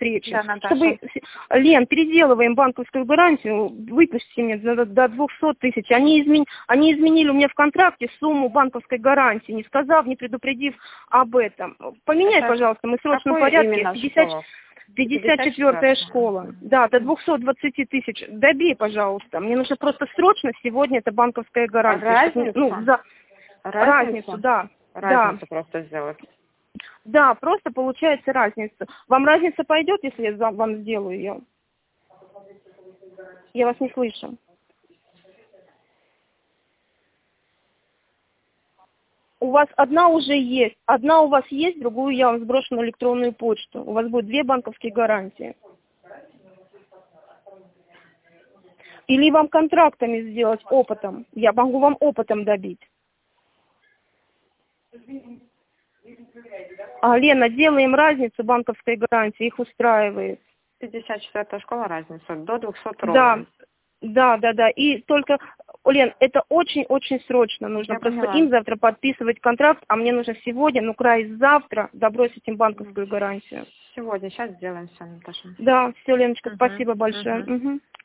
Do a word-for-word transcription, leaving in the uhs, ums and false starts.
встречи. Да, Наташа. Чтобы... Лен, переделываем банковскую гарантию, выпустите мне до, до двухсот тысяч. Они, измен... Они изменили у меня в контракте сумму банковской гарантии, не сказав, не предупредив об этом. Поменяй, Это пожалуйста, мы в срочном какой порядке. именно пятьдесят... школа? пятьдесят четвёртая школа. Да, до двухсот двадцати тысяч. Добей, пожалуйста. Мне нужно просто срочно сегодня это банковская гарантия. Разницу? Чтобы, ну, за... Разницу? Разницу, да. Разницу да. просто сделать. Да, просто получается разница. Вам разница пойдет, если я вам сделаю ее? Я вас не слышу. У вас одна уже есть. Одна у вас есть, другую я вам сброшу на электронную почту. У вас будет две банковские гарантии. Или вам контрактами сделать, опытом. Я могу вам опытом добить. А, Лена, делаем разницу банковской гарантии, их устраивает. пятьдесят четвёртая школа, разница до двухсот Да, ровно. да, да, да. И только, Лен, это очень-очень срочно. Нужно Я просто поняла. им завтра подписывать контракт, а мне нужно сегодня, ну, край завтра, добросить им банковскую гарантию. Сегодня, сейчас сделаем все, Наташа. Да, все, Леночка, Угу, спасибо большое. угу. Угу.